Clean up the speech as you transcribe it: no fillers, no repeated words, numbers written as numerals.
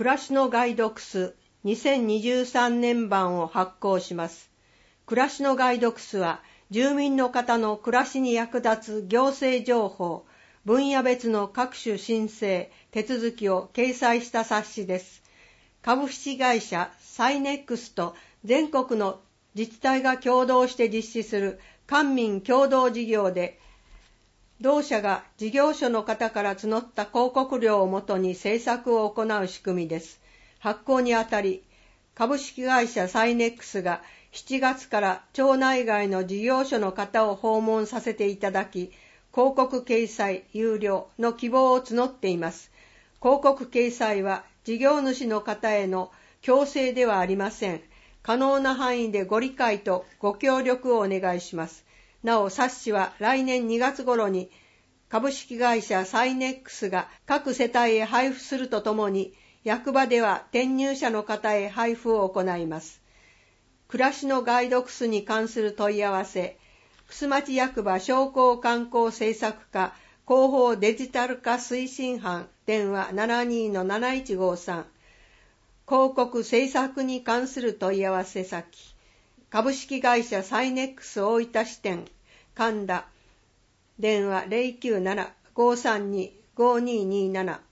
暮らしのガイドクス2023年版を発行します。暮らしのガイドクスは住民の方の暮らしに役立つ行政情報、分野別の各種申請、手続きを掲載した冊子です。株式会社サイネックスと全国の自治体が共同して実施する官民共同事業で、同社が事業所の方から募った広告料をもとに制作を行う仕組みです。発行にあたり、株式会社サイネックスが7月から町内外の事業所の方を訪問させていただき、広告掲載有料の希望を募っています。広告掲載は事業主の方への強制ではありません。可能な範囲でご理解とご協力をお願いします。なお、冊子は来年2月頃に株式会社サイネックスが各世帯へ配布するとともに、役場では転入者の方へ配布を行います。暮らしのガイドクスに関する問い合わせ、楠町役場商工観光政策課広報デジタル化推進班電話 72-7153、広告制作に関する問い合わせ先、株式会社サイネックス大分支店神田電話 097-532-5227